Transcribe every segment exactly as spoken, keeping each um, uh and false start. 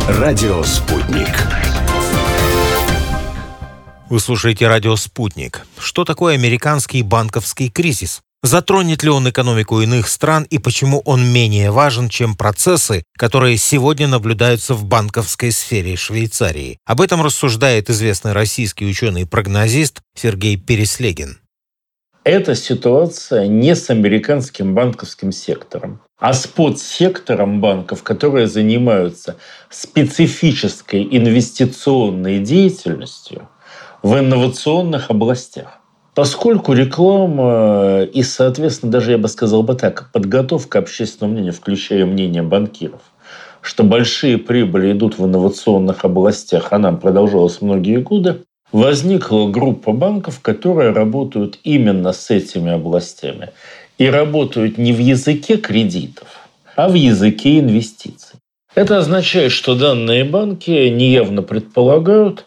Радио «Спутник». Вы слушаете «Радио Спутник». Что такое американский банковский кризис? Затронет ли он экономику иных стран и почему он менее важен, чем процессы, которые сегодня наблюдаются в банковской сфере Швейцарии? Об этом рассуждает известный российский ученый-прогнозист Сергей Переслегин. Эта ситуация не с американским банковским сектором, а с подсектором банков, которые занимаются специфической инвестиционной деятельностью в инновационных областях. Поскольку реклама и, соответственно, даже, я бы сказал бы так, подготовка общественного мнения, включая мнение банкиров, что большие прибыли идут в инновационных областях, она продолжалась многие годы, возникла группа банков, которые работают именно с этими областями. И работают не в языке кредитов, а в языке инвестиций. Это означает, что данные банки неявно предполагают,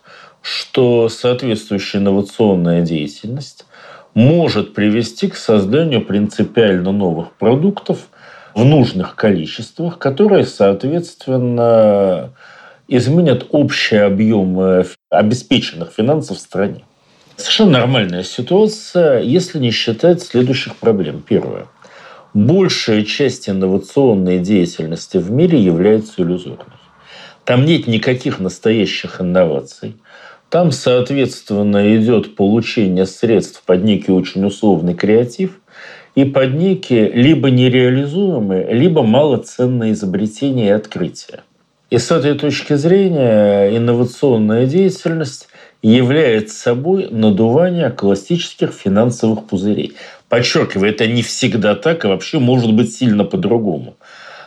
что соответствующая инновационная деятельность может привести к созданию принципиально новых продуктов в нужных количествах, которые, соответственно, изменят общий объем обеспеченных финансов в стране. Совершенно нормальная ситуация, если не считать следующих проблем. Первое. Большая часть инновационной деятельности в мире является иллюзорной. Там нет никаких настоящих инноваций. Там, соответственно, идет получение средств под некий очень условный креатив и под некие либо нереализуемые, либо малоценные изобретения и открытия. И с этой точки зрения инновационная деятельность является собой надувание классических финансовых пузырей. Подчеркиваю, это не всегда так, и вообще может быть сильно по-другому.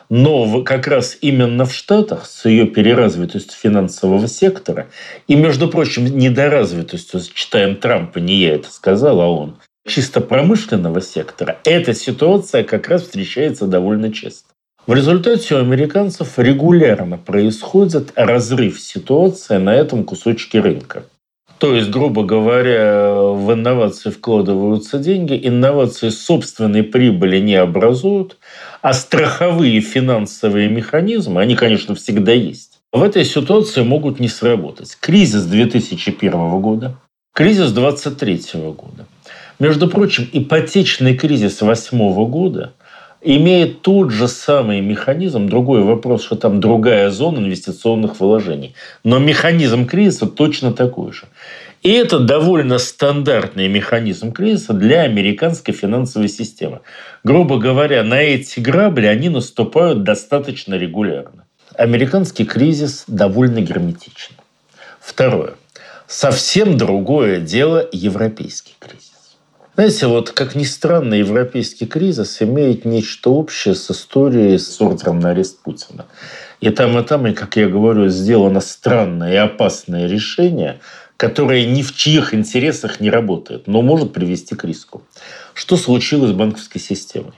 Но как раз именно в Штатах с ее переразвитостью финансового сектора и, между прочим, недоразвитостью, читаем Трампа, не я это сказал, а он, чисто промышленного сектора, эта ситуация как раз встречается довольно часто. В результате у американцев регулярно происходит разрыв ситуации на этом кусочке рынка. То есть, грубо говоря, в инновации вкладываются деньги, инновации собственной прибыли не образуют, а страховые финансовые механизмы, они, конечно, всегда есть, в этой ситуации могут не сработать. Кризис две тысячи первого года, кризис две тысячи двадцать третьего года. Между прочим, ипотечный кризис две тысячи восьмого года имеет тот же самый механизм. Другой вопрос, что там другая зона инвестиционных вложений. Но механизм кризиса точно такой же. И это довольно стандартный механизм кризиса для американской финансовой системы. Грубо говоря, на эти грабли они наступают достаточно регулярно. Американский кризис довольно герметичен. Второе. Совсем другое дело европейский кризис. Знаете, вот как ни странно, европейский кризис имеет нечто общее с историей с ордером на арест Путина. И там, и там, и, как я говорю, сделано странное и опасное решение, которое ни в чьих интересах не работает, но может привести к риску. Что случилось с банковской системой?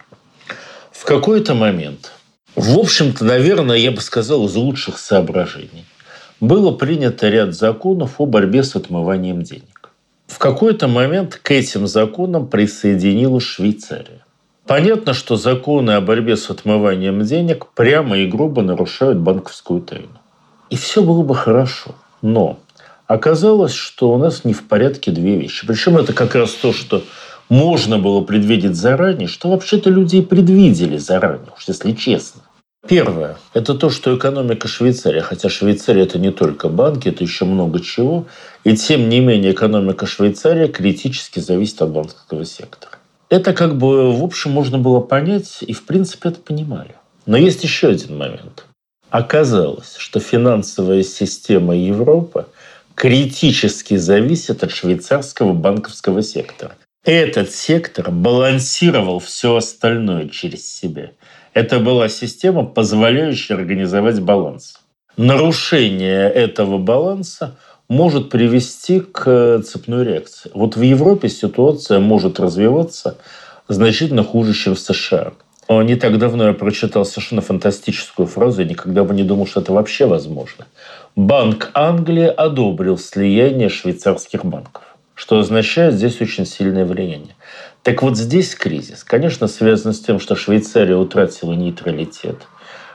В какой-то момент, в общем-то, наверное, я бы сказал, из лучших соображений, было принято ряд законов о борьбе с отмыванием денег. В какой-то момент к этим законам присоединилась Швейцария. Понятно, что законы о борьбе с отмыванием денег прямо и грубо нарушают банковскую тайну. И все было бы хорошо. Но оказалось, что у нас не в порядке две вещи. Причем это как раз то, что можно было предвидеть заранее, что вообще-то люди и предвидели заранее, уж если честно. Первое – это то, что экономика Швейцарии, хотя Швейцария – это не только банки, это еще много чего, и тем не менее экономика Швейцарии критически зависит от банковского сектора. Это как бы, в общем, можно было понять, и в принципе это понимали. Но есть еще один момент. Оказалось, что финансовая система Европы критически зависит от швейцарского банковского сектора. Этот сектор балансировал все остальное через себя. Это была система, позволяющая организовать баланс. Нарушение этого баланса может привести к цепной реакции. Вот в Европе ситуация может развиваться значительно хуже, чем в США. Не так давно я прочитал совершенно фантастическую фразу, я никогда бы не думал, что это вообще возможно. Банк Англии одобрил слияние швейцарских банков, что означает здесь очень сильное влияние. Так вот здесь кризис, конечно, связан с тем, что Швейцария утратила нейтралитет.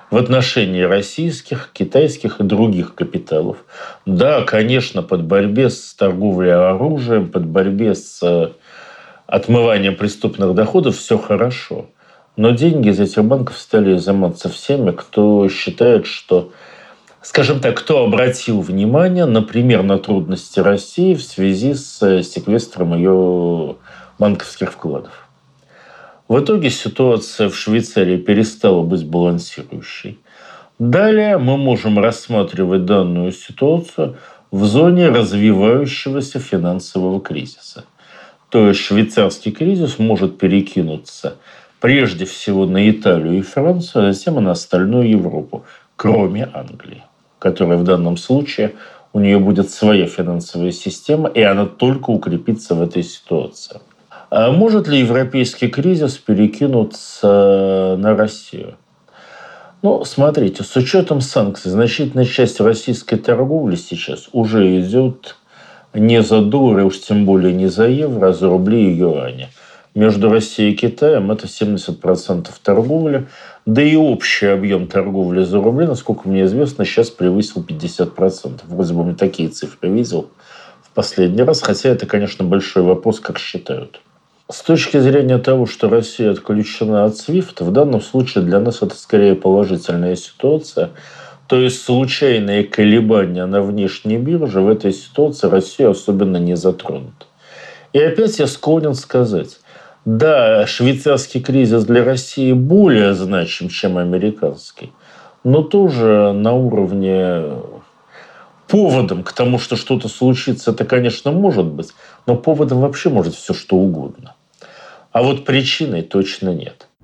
в отношении российских, китайских и других капиталов. Да, конечно, под борьбе с торговлей оружием, под борьбе с отмыванием преступных доходов все хорошо. Но деньги из этих банков стали изыматься всеми, кто считает, что, скажем так, кто обратил внимание, например, на трудности России в связи с секвестром ее банковских вкладов. В итоге ситуация в Швейцарии перестала быть балансирующей. Далее мы можем рассматривать данную ситуацию в зоне развивающегося финансового кризиса. То есть швейцарский кризис может перекинуться прежде всего на Италию и Францию, а затем и на остальную Европу, кроме Англии, которая в данном случае, у нее будет своя финансовая система, и она только укрепится в этой ситуации. А может ли европейский кризис перекинуться на Россию? Ну, смотрите, с учетом санкций, значительная часть российской торговли сейчас уже идет не за доллары, уж тем более не за евро, а за рубли и юани. Между Россией и Китаем это семьдесят процентов торговли, да и общий объем торговли за рубли, насколько мне известно, сейчас превысил пятьдесят процентов. Вроде бы я такие цифры видел в последний раз, хотя это, конечно, большой вопрос, как считают. С точки зрения того, что Россия отключена от свифта, в данном случае для нас это скорее положительная ситуация. То есть случайные колебания на внешней бирже в этой ситуации Россию особенно не затронут. И опять я склонен сказать, да, швейцарский кризис для России более значим, чем американский, но тоже на уровне... Поводом к тому, что что-то случится, это, конечно, может быть, но поводом вообще может все что угодно. А вот причиной точно нет.